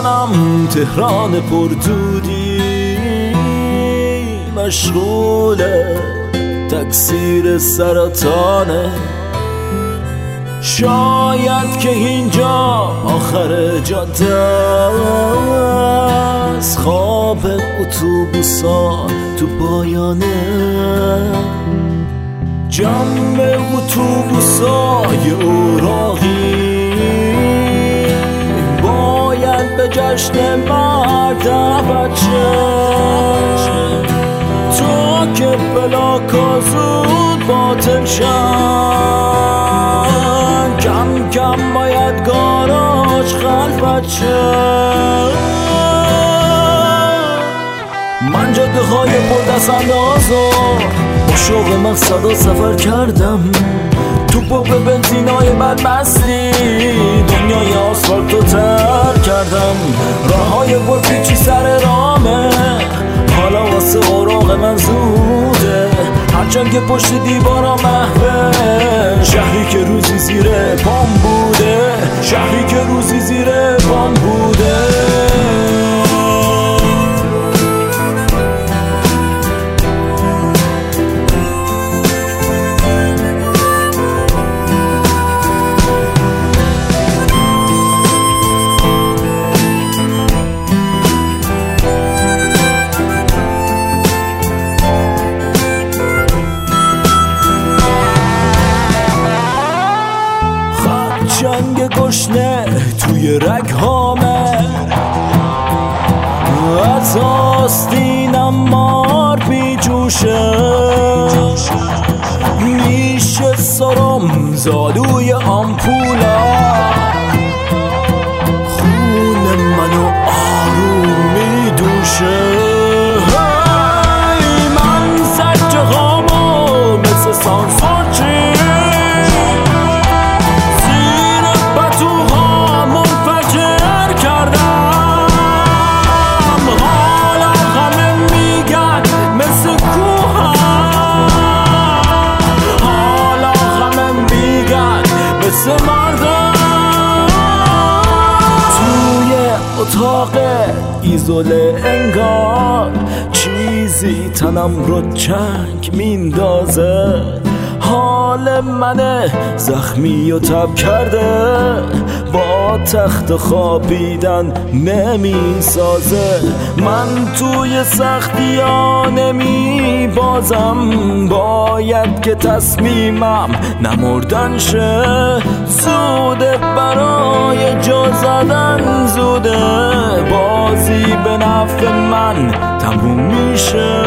تهرانم، تهران پردودی، مشغول تکثیر سرطانه. شاید که اینجا آخر جاده است، خواب اتوبوسا تو پایانه. جمع اتوبوسای اوراقی باید به جشن مرد بچه، تا که بلاکا زود باطل شن. کم کم باید گاراژ خلوت شه. من جاده های پردست اندازو با شوق مقصد سفر کردم، تو پمپ بنزینای بدمستی دنیای آسفالتو تر کردم. راه های پرپیچی سر رامه، حالا واسه اوراق من زوده. هرچند که پشت دیوارا محوه، شهری که روزی زیر پام بوده، شهری که روزی زیر پام بوده. جنگ گشنه توی رگ‌هامه، از آستینم مار بی جوشه. میشه سرم زالوی آمپولا، خون منو آروم میدوشه. من سجه هامو مثل سانسورچی اتاق ایزوله انگار چیزی تنم رو چنگ میندازه. حال من زخمی و تب کرده، با تخت خوابیدن نمیسازه. من توی سختی ها نمی بازم، باید که تصمیمم نمردن شه. زوده برای جا زدن، زوده بازی به نفع من تموم میشه.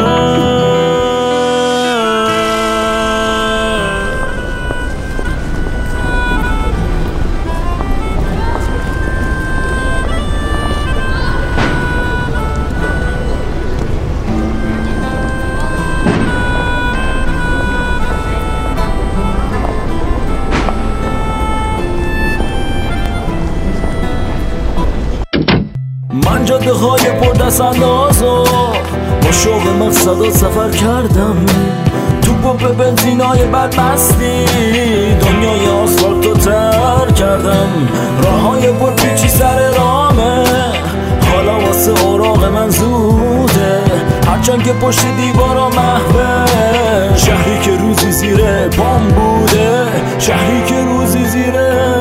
من جاده های پردست اندازو با شوق مقصد سفر کردم، تو پمپ بنزینای بدمستی دنیای آسفالتو تر کردم. راه های پرپیچی سر رامه، حالا واسه اوراق من زوده. هرچند که پشت دیوارا محوه، شهری که روزی زیر پام بوده، شهری که روزی زیر